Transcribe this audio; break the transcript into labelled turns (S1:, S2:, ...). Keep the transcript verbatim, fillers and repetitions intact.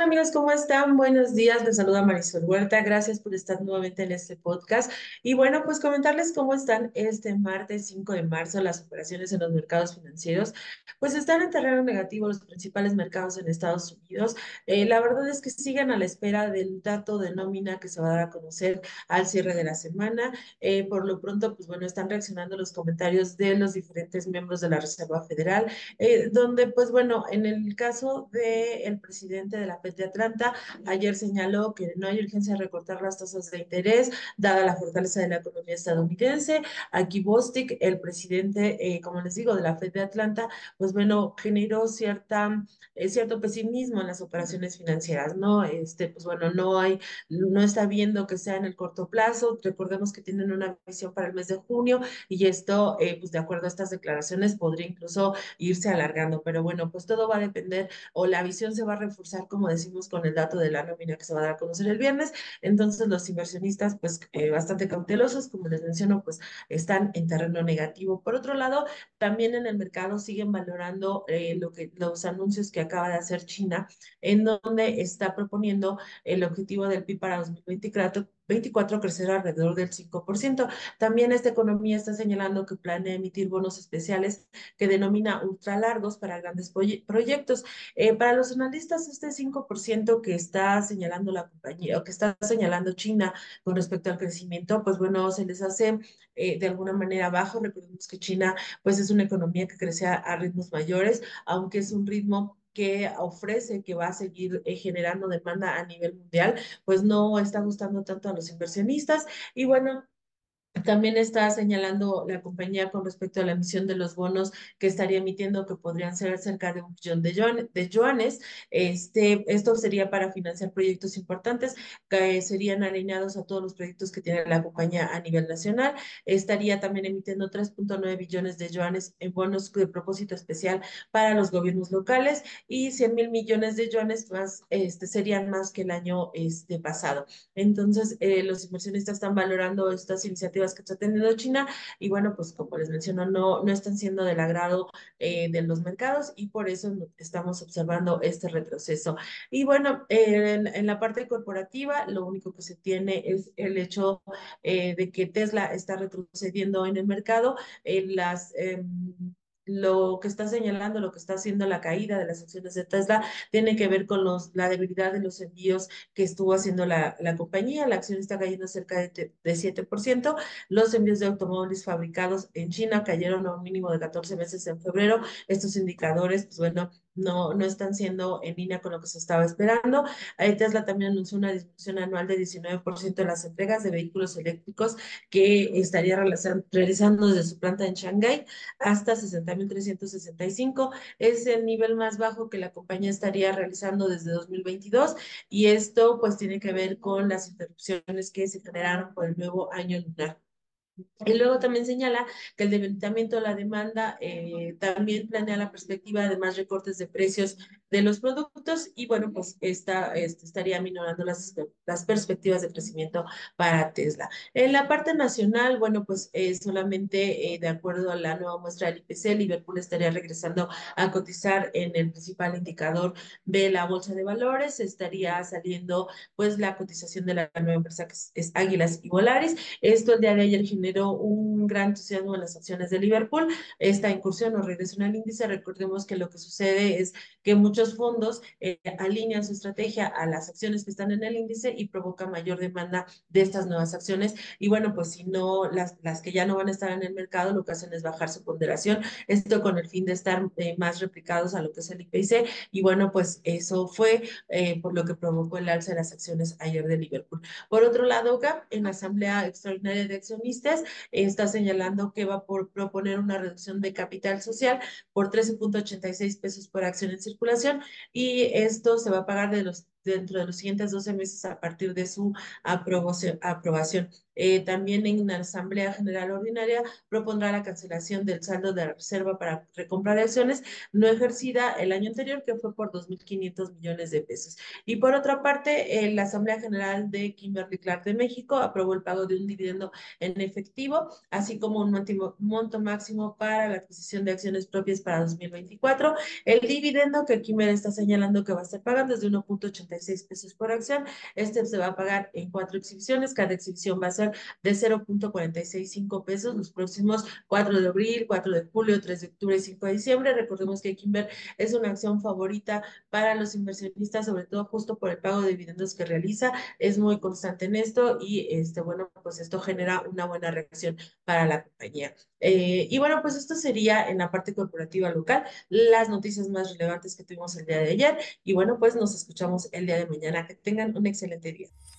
S1: amigos, ¿cómo están? Buenos días, les saluda Marisol Huerta, gracias por estar nuevamente en este podcast. Y bueno, pues comentarles cómo están este martes cinco de marzo las operaciones en los mercados financieros. Pues están en terreno negativo los principales mercados en Estados Unidos. Eh, la verdad es que siguen a la espera del dato de nómina que se va a dar a conocer al cierre de la semana. Eh, por lo pronto, pues bueno, están reaccionando los comentarios de los diferentes miembros de la Reserva Federal, eh, donde pues bueno, en el caso del presidente de la Fed de Atlanta, ayer señaló que no hay urgencia de recortar las tasas de interés, dada la fortaleza de la economía estadounidense. Aquí Bostic, el presidente, eh, como les digo, de la Fed de Atlanta, pues bueno, generó cierta, eh, cierto pesimismo en las operaciones financieras, ¿no? Este, pues bueno, no hay, no está viendo que sea en el corto plazo. Recordemos que tienen una visión para el mes de junio y esto, eh, pues de acuerdo a estas declaraciones, podría incluso irse alargando. Pero bueno, pues todo va a depender o la visión se va a reforzar, como decimos, con el dato de la nómina que se va a dar a conocer el viernes. Entonces los inversionistas, pues eh, bastante cautelosos, como les menciono, pues están en terreno negativo. Por otro lado, también en el mercado siguen valorando eh, lo que, los anuncios que acaba de hacer China, en donde está proponiendo el objetivo del P I B para dos mil veinticuatro veinticuatro crecer alrededor del cinco por ciento. También esta economía está señalando que planea emitir bonos especiales que denomina ultralargos para grandes proyectos. Eh, para los analistas, este cinco por ciento que está señalando la compañía o que está señalando China con respecto al crecimiento, pues bueno, se les hace eh, de alguna manera bajo. Recordemos que China pues es una economía que crece a, a ritmos mayores, aunque es un ritmo que ofrece que va a seguir eh, generando demanda a nivel mundial, pues no está gustando tanto a los inversionistas. Y bueno, también está señalando la compañía con respecto a la emisión de los bonos que estaría emitiendo, que podrían ser cerca de un billón de, yuan, de yuanes. Este, esto sería para financiar proyectos importantes que serían alineados a todos los proyectos que tiene la compañía a nivel nacional. Estaría también emitiendo tres punto nueve billones de yuanes en bonos de propósito especial para los gobiernos locales y cien mil millones de yuanes más, este, serían más que el año este, pasado. Entonces, eh, los inversionistas están valorando estas iniciativas que está teniendo China y bueno, pues como les menciono, no, no están siendo del agrado eh, de los mercados y por eso no- estamos observando este retroceso. Y bueno, eh, en, en la parte corporativa, lo único que se tiene es el hecho eh, de que Tesla está retrocediendo en el mercado. Eh, las... em, lo que está señalando, lo que está haciendo la caída de las acciones de Tesla, tiene que ver con los, la debilidad de los envíos que estuvo haciendo la, la compañía. La acción está cayendo cerca de, de siete por ciento. Los envíos de automóviles fabricados en China cayeron a un mínimo de catorce meses en febrero. Estos indicadores, pues bueno, no, no están siendo en línea con lo que se estaba esperando. Eh, Tesla también anunció una disminución anual de diecinueve por ciento en las entregas de vehículos eléctricos que estaría realizando desde su planta en Shanghái hasta sesenta mil trescientos sesenta y cinco. Es el nivel más bajo que la compañía estaría realizando desde dos mil veintidós y esto pues tiene que ver con las interrupciones que se generaron por el nuevo año lunar. Y luego también señala que el debilitamiento de la demanda eh, también planea la perspectiva de más recortes de precios de los productos y bueno, pues esta, este, estaría minorando las, las perspectivas de crecimiento para Tesla. En la parte nacional, bueno, pues eh, solamente eh, de acuerdo a la nueva muestra del I P C, Liverpool estaría regresando a cotizar en el principal indicador de la bolsa de valores, estaría saliendo pues la cotización de la nueva empresa que es, es Águilas y Volaris. Esto el día de ayer generó un gran entusiasmo en las acciones de Liverpool. Esta incursión o regresión al índice, recordemos que lo que sucede es que muchos fondos eh, alinean su estrategia a las acciones que están en el índice y provoca mayor demanda de estas nuevas acciones. Y bueno, pues si no, las, las que ya no van a estar en el mercado, lo que hacen es bajar su ponderación, esto con el fin de estar eh, más replicados a lo que es el I P C. Y bueno, pues eso fue eh, por lo que provocó el alza de las acciones ayer de Liverpool. Por otro lado, G A P, en la Asamblea Extraordinaria de Accionistas, eh, está señalando que va por proponer una reducción de capital social por trece punto ochenta y seis pesos por acción en circulación y esto se va a pagar de los, dentro de los siguientes doce meses a partir de su aprobación. aprobación. Eh, también en la Asamblea General Ordinaria propondrá la cancelación del saldo de la reserva para recompra de acciones no ejercida el año anterior, que fue por dos mil quinientos millones de pesos. Y por otra parte, eh, la Asamblea General de Kimberly Clark de México aprobó el pago de un dividendo en efectivo, así como un monto, monto máximo para la adquisición de acciones propias para dos mil veinticuatro. El dividendo que Kimberly está señalando que va a estar pagando es de uno punto ochenta y seis pesos por acción. Este se va a pagar en cuatro exhibiciones. Cada exhibición va a ser de cero punto cuatro seis cinco pesos los próximos cuatro de abril, cuatro de julio, tres de octubre y cinco de diciembre. Recordemos que Kimber es una acción favorita para los inversionistas, sobre todo justo por el pago de dividendos que realiza. Es muy constante en esto y este, bueno, pues esto genera una buena reacción para la compañía. Eh, y bueno, pues esto sería en la parte corporativa local, las noticias más relevantes que tuvimos el día de ayer. Y bueno, pues nos escuchamos el día de mañana. Que tengan un excelente día.